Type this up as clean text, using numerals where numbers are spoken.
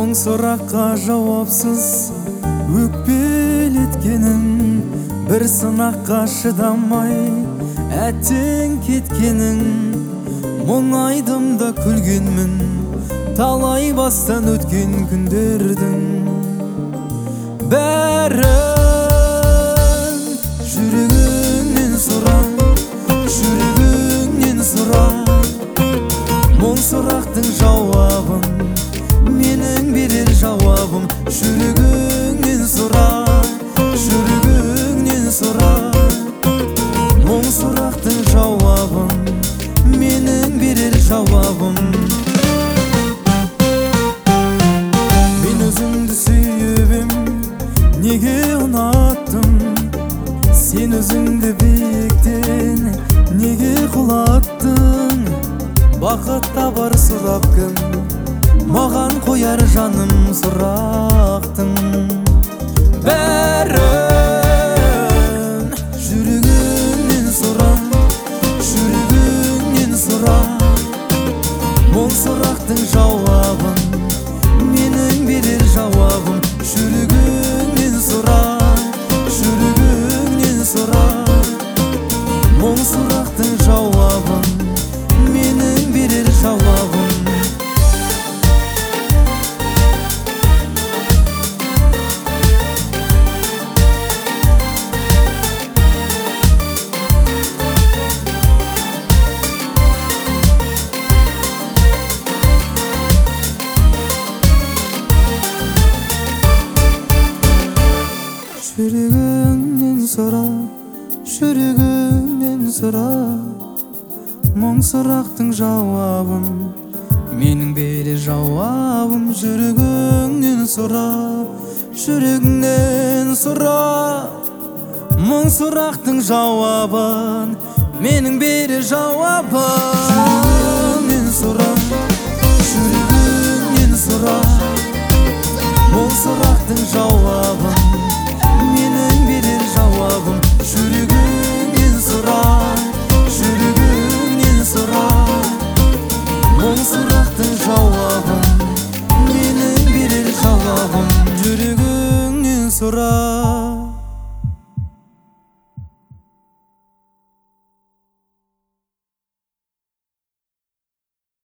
Мұң сұраққа жауапсыз өкпелеткенің, бір сынаққа шыдамай әттең кеткенің. Мұңайдым да күлгенмін талай бастан өткен күндердің бәрін. Жүрегіңнен сұра, жүрегіңнен сұра, мұң сұрақтың жауабын менің берер жауабым. Жүрегіңнен сұра, жүрегіңнен сұра, мұң сұрақтың жауабын менің берер жауабым. Мен өзіңді сүйіп ем, неге ұнаттым? Сен өзіңді биіктен неге құлаттың? Бақыт табар сұрап кім, маған қояр жаным сұрақтың бәрін. Жүрегіңнен сұра, жүрегіңнен сұра, мұң сұрақтың жауабын менің берер жауабым. Жүрегіңнен сұра, жүрегіңнен сұра, мұң сұрақтың жауабын менің берер жауабым. Жүрегіңнен сұра, жүрегіңнен сұра, мұң сұрақтың жауабын менің берер жауабым. Жүрегіңнен сұра, жүрегіңнен сұра, мұң сұрақтың жауабын менің берер жауабым. Жүрегіңнен сұра, жүрегіңнен сұра, мұң сұрақтың жауабын